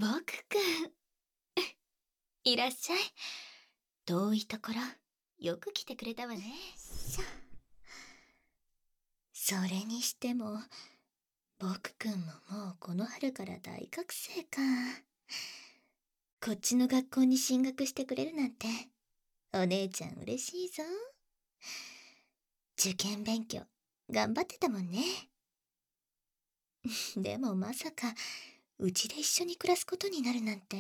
僕くん、いらっしゃい。遠いところ、よく来てくれたわね。それにしても、僕くんももうこの春から大学生か。こっちの学校に進学してくれるなんて、お姉ちゃん嬉しいぞ。受験勉強、頑張ってたもんね。でもまさか、うちで一緒に暮らすことになるなんて。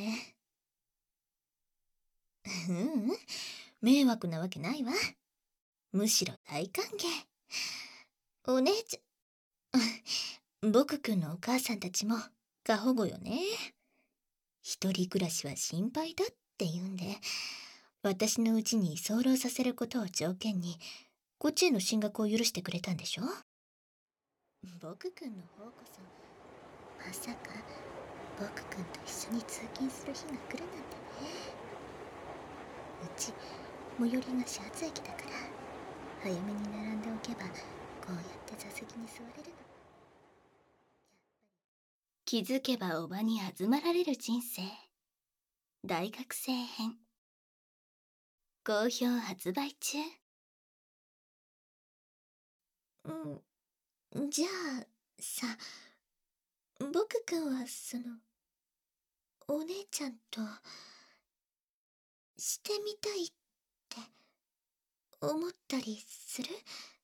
ううん、迷惑なわけないわ。むしろ大歓迎。お姉ちゃん、僕くんのお母さんたちも過保護よね。一人暮らしは心配だって言うんで、私の家に居候させることを条件に、こっちへの進学を許してくれたんでしょ。僕くんの方こそ、まさか僕くんと一緒に通勤する日が来るなんてね。うち最寄りが始発駅だから、早めに並んでおけばこうやって座席に座れるの。気づけばおばにあずまられる人生、大学生編、好評発売中。じゃあさ、僕くんはお姉ちゃんとしてみたいって思ったりする？